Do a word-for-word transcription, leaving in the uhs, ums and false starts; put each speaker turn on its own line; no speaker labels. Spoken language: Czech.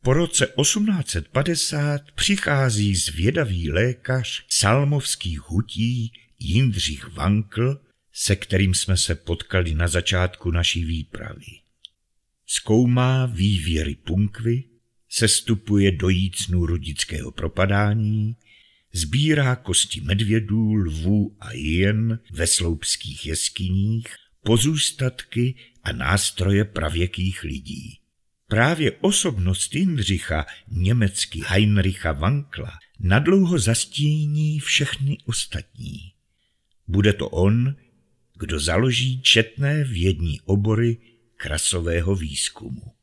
Po roce osmnáct set padesát přichází zvědavý lékař salmovských hutí Jindřich Vankl, se kterým jsme se potkali na začátku naší výpravy. Zkoumá vývěry punkvy, sestupuje do jícnu rudického propadání, sbírá kosti medvědů, lvů a hyen ve sloupských jeskyních, pozůstatky a nástroje pravěkých lidí. Právě osobnost Jindřicha, německy Heinricha Vankla, nadlouho zastíní všechny ostatní. Bude to on, kdo založí četné vědní obory krasového výzkumu.